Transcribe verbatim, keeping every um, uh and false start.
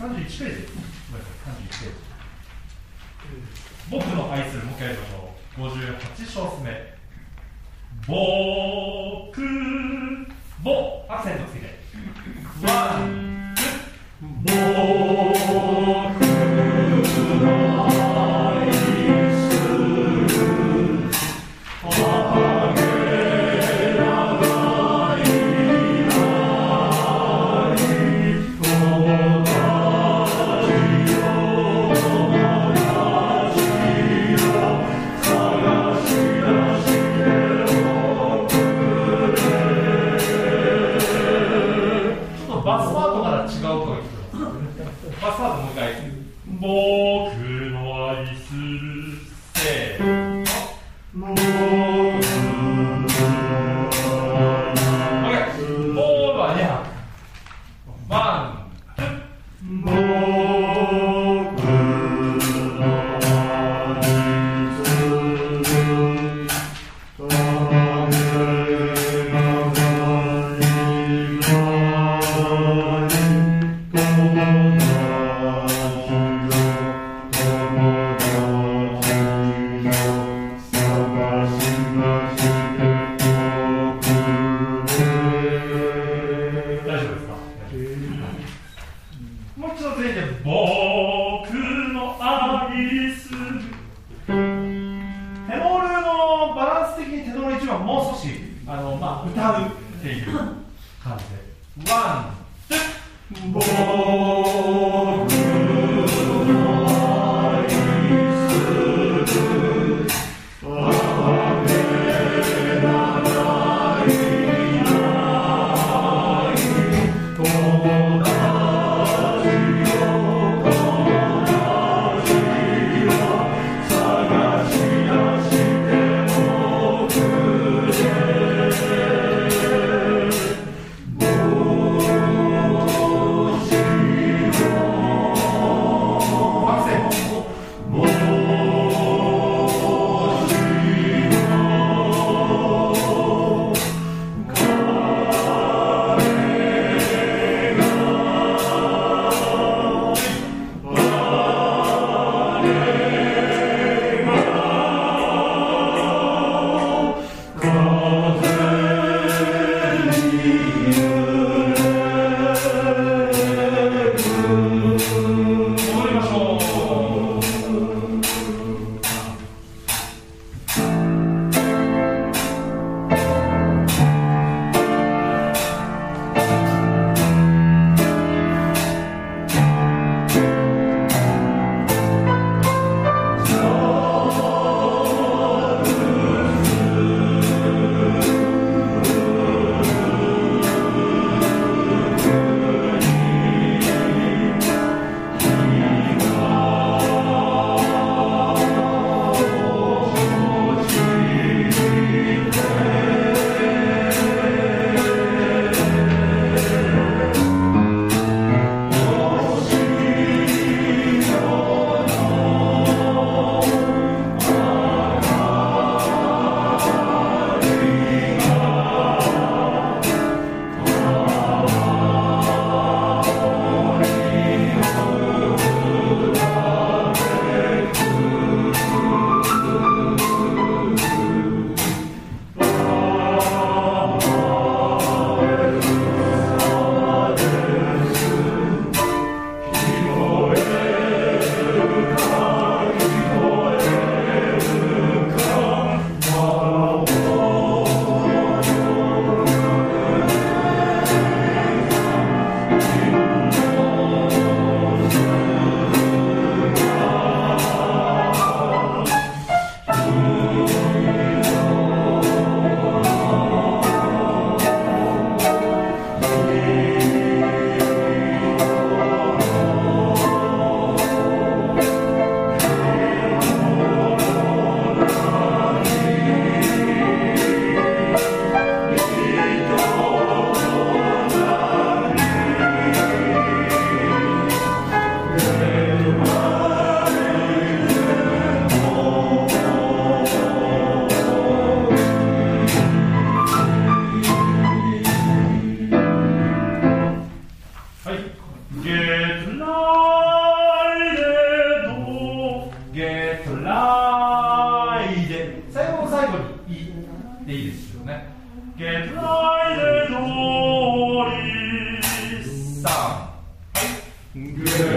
さんじゅういちページです。ごめんなさい、さんじゅういちページ。僕の愛する、もう一回やりましょう。ごじゅうはち小節目。僕、ぼ、アクセントつけて。ワン、ツー、僕の愛する、あげ長い愛と同じような話を探し出しておくれ。ちょっとバスパートから違う声聞こえます。バスパートもう一回。僕の愛するせーの。僕ボールはにはく。ワン、ツー。僕の愛するあげ長い愛と歌うっていう感じで、ワン、ツー、僕の愛するあげ長い愛と同じような味を探し出しておくれ。 いでいいですよね。Get right door is sun. Get